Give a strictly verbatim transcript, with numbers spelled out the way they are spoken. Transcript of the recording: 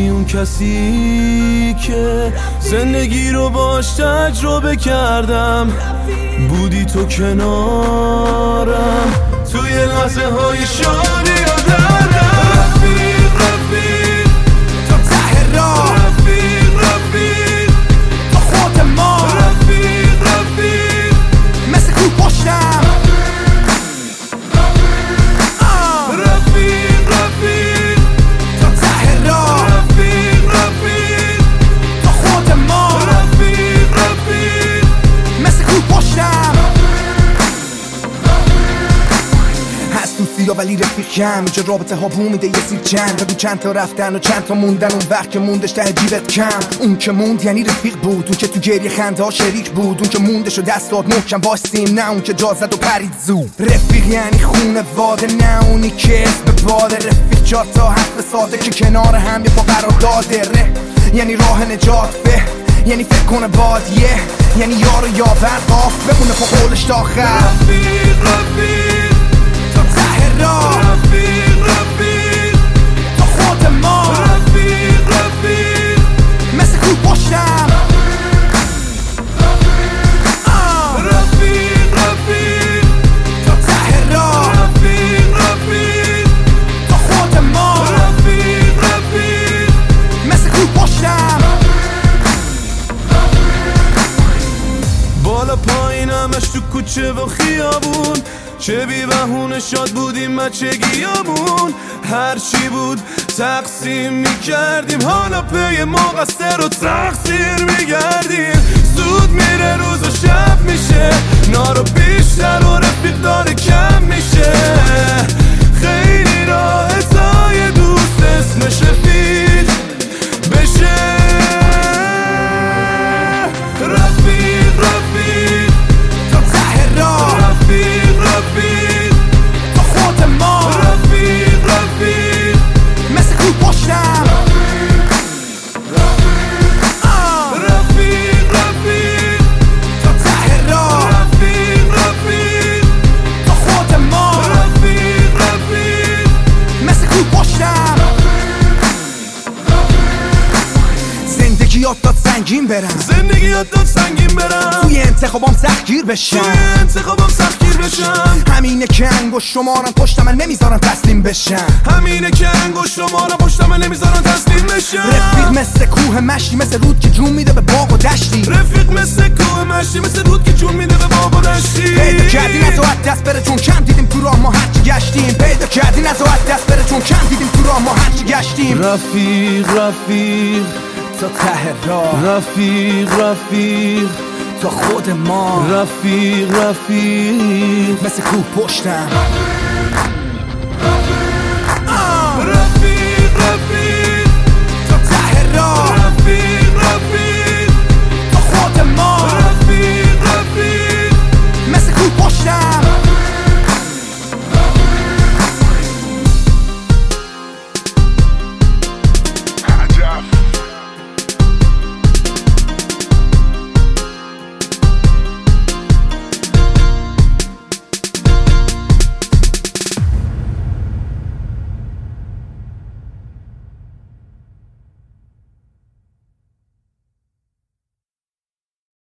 بودی اون کسی که زندگی رو باش تجربه کردم، بودی تو کنارم توی لحظه های شادی و دردم. رفیق رفیق تا ته راه، رفیق رفیق تا خود ما، رفیق رفیق مثل کوه پشتم. رفیق رفیق تا ته راه، رفیق رفیق تا خود ما، رفیق رفیق مثل کوه پشتم. هست تو سیا ولی رفیق کم، اینجا رابطه ها بو میده یه سیر چند. بگو چند تا رفتن و چند تا موندن، اون وقت که موندش ته جیبت کم. اون که موند یعنی رفیق بود، اون که تو گریه خنده ها شریک بود، اون که موندش و دست داد محکم واسیم، نه اون که جا زد و پرید زود. رفیق یعنی خونه واده، نه اونی که اسم به باده. رفیق چهار تا حرف ساده که کنار هم یه پا قرار داده. ره یعنی راه نجات، به یعنی فکر کنه بادیه، یعنی یار و یاور قاف بمونه پا قولش تا آخر. رفیق رفیق تا ته راه، رفیق رفیق تا خود ما، رفیق رفیق مثل کوه پشتم. رفیق رفیق تا ته راه، رفیق رفیق تا خود ما، رفیق رفیق مثل کوه پشتم. بالا پایینمش تو کوچه و خیابون، چه بی بهونه شاد بودیم بچگیامون. هر چی بود تقسیم میکردیم، حالا پی ما قصه رو تقصیر میگردیم. زود میره روز و شب میشه، نارو بیشتر و رفیق داره کم میشه. خیلی راحت تا یه دوست اسمش رفیق بشه. رفیق رفیق تا ته راه، رفیق رفیق تا خود ما، رفیق رفیق مثل کوه پشتم. رفیق رفیق تا ته راه، رفیق رفیق تا خود ما، رفیق رفیق مثل کوه پشتم. زندگی یاد داد سنگین برم، زندگی یاد داد سنگین برم، توی انتخابام سختگیر بشم. توی انتخابم سختگیر بشم. همینه که انگوش شمارن پشت من نمیذارن تسلیم بشم. همینه که انگوش شمارم پشت من نمیذارن تسلیم بشم. رفیق مثل کوه مشتی، مثل رود که جون میده به باغ و دشتی. رفیق مثل کوه مشتی، مثل رود که جون میده به باغ و دشتی. پیدا کردی نزاعت دست بره چون کم دیدیم تو راه ما هرچی گشتیم. پیدا کردی نزاعت دست بره چون کم دیدیم تو راه ما هرچی گشتیم. رفیق رفیق تا ته راه، رفیق رفیق تا خود ما، رفیق رفیق مثل کوه پشتم.